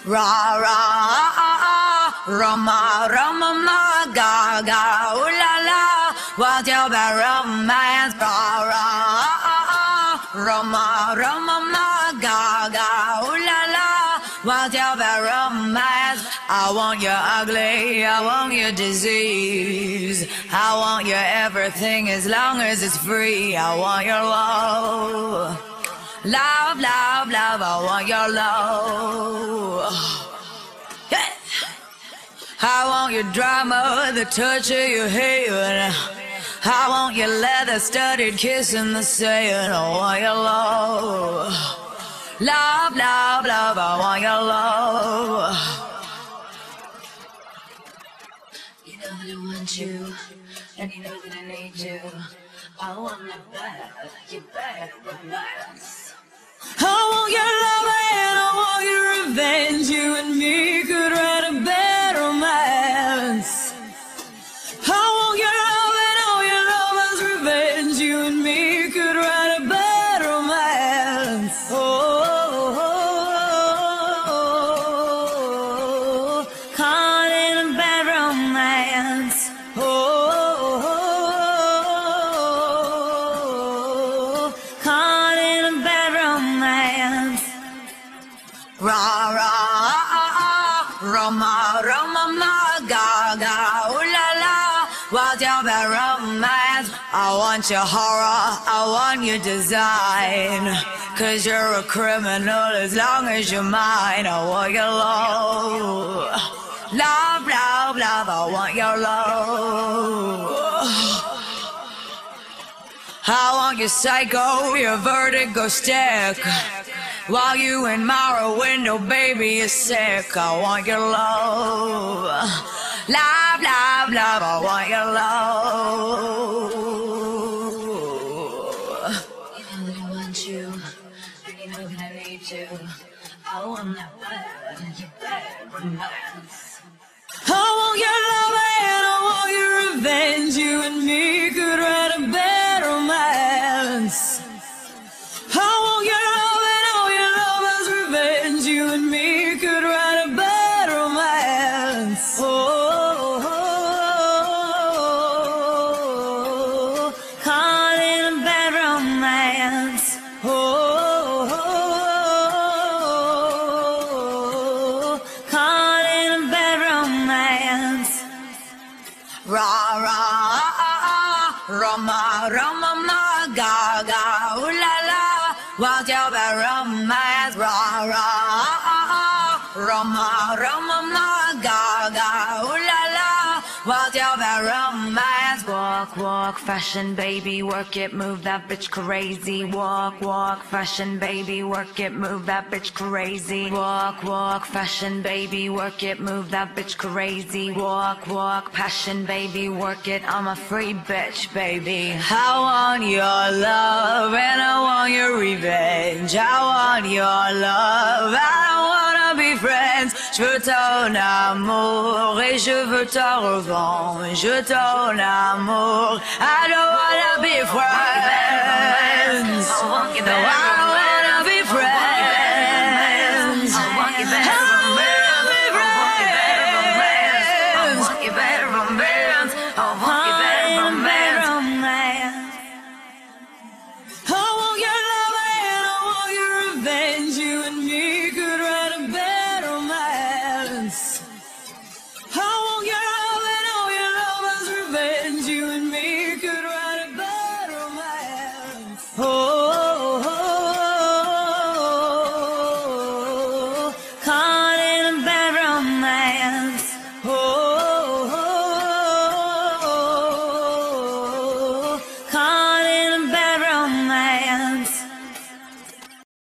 Ra ra Rama Rama ma ga ga ooh la la. What's your bad romance? Ra ra Rama Rama ma ga ga ooh la la. What's your bad romance? I want your ugly, I want your disease, I want your everything as long as it's free. I want your love, love, love, love. I want your love. Yeah. I want your drama, the touch of your hair. I want your leather-studded kiss in the sand. I want your love, love, love, love. I want your love. You know that I want you, and you know that I need you. I want your bad romance. I want your love and I want your revenge. You and me could write a bad romance. I want your love and all your lover's revenge. You and me could write a bad romance. Oh, oh, oh, oh, caught in a bad romance. Oh, oh, oh, caught in a bad romance. Ra ra Rama Rama ma ga ga ooh la la. What's your bad romance? I want your horror, I want your design, 'cause you're a criminal as long as you're mine. I want your love, love, love, love. I want your love. I want your psycho, your vertigo stick, while you admire a window, baby, you're sick. I want your love, love, love, love. I want your love. You know that I want you, and you know that I need you. I want that bad romance. I want your love and I want your revenge. You and me could write a bad romance. I want your love and all your lover's revenge. You and me could write a bad romance. Oh, oh, oh, caught in a bad romance. Oh, oh, oh, caught in a bad romance. Ra ra Rama Rama ma ga ga ooh la la. What's your bad romance? Ra ra Rama Rama ma ga ga ooh la la. What's your bad romance? Walk, walk, fashion, baby, work it, move that bitch crazy. Walk, walk, fashion, baby, work it, move that bitch crazy. Walk, walk, fashion, baby, work it, move that bitch crazy. Walk, walk, passion, baby, work it. I'm a free bitch, baby. I want your love and I want your revenge. I want your love, I don't wanna be friends. Je veux ton amour et je veux ta revanche. Je veux ton amour, I don't wanna be friends. No, I don't wanna be friends. I want you better romance. I want you better romance. I want you better romance. I want your love and I want your revenge. You and me could write a bad romance. I want your love and all your lover's revenge. You and